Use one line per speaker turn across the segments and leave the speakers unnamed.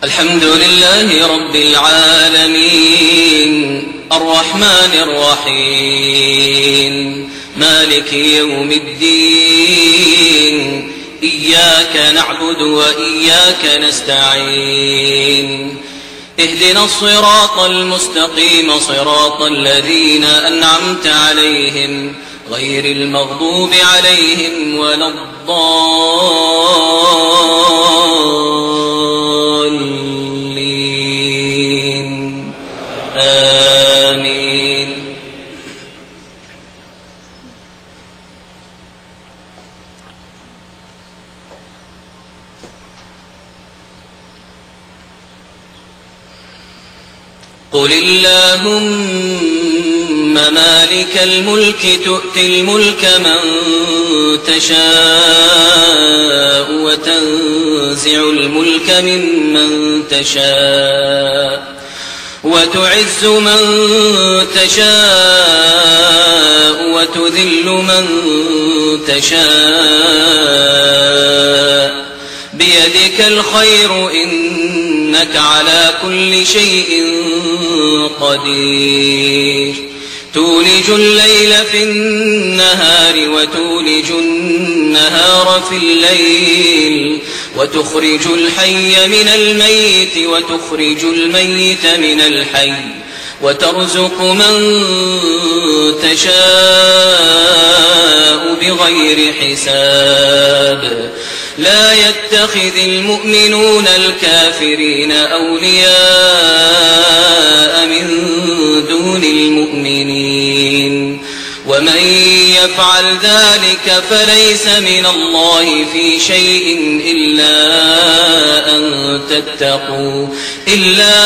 الحمد لله رب العالمين الرحمن الرحيم مالك يوم الدين إياك نعبد وإياك نستعين اهدنا الصراط المستقيم صراط الذين أنعمت عليهم غير المغضوب عليهم ولا الضالين آمين. قل اللهم مالك الملك تؤتي الملك من تشاء وتنزع الملك ممن تشاء وتعز من تشاء وتذل من تشاء بيدك الخير إنك على كل شيء قدير تولج الليل في النهار وتولج النهار في الليل وتخرج الحي من الميت وتخرج الميت من الحي وترزق من تشاء بغير حساب لا يتخذ المؤمنون الكافرين أولياء من دون المؤمنين ومن يفعل ذلك فليس من الله في شيء إلا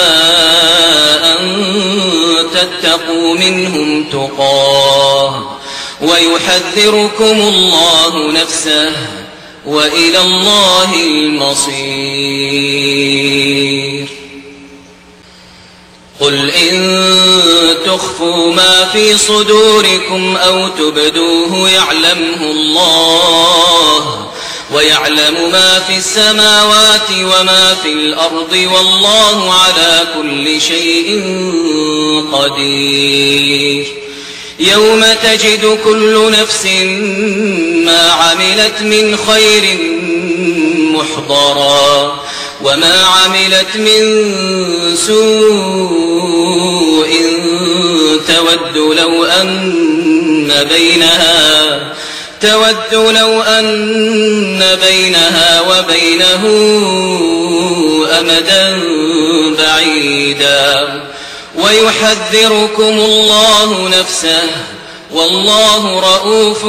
أن تتقوا منهم تقاه ويحذركم الله نفسه وإلى الله المصير. قل إن تخفوا ما في صدوركم أو تبدوه يعلمه الله ويعلم ما في السماوات وما في الأرض والله على كل شيء قدير. يوم تجد كل نفس ما عملت من خير محضرا وما عملت من سوء تود لو أن بينها وبينه أمدا بعيدا ويحذركم الله نفسه والله رؤوف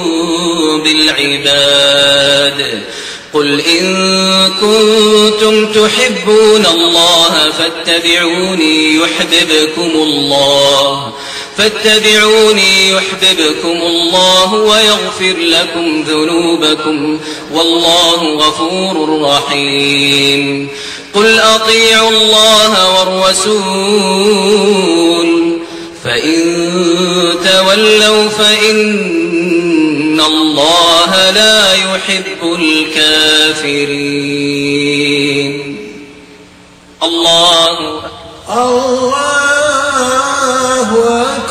بالعباد. قل إن كنتم تحبون الله فاتبعوني يحببكم الله ويغفر لكم ذنوبكم والله غفور رحيم. قل أطيعوا الله والرسول فإن تولوا فإن الله لا يحب الكافرين. الله
أكبر.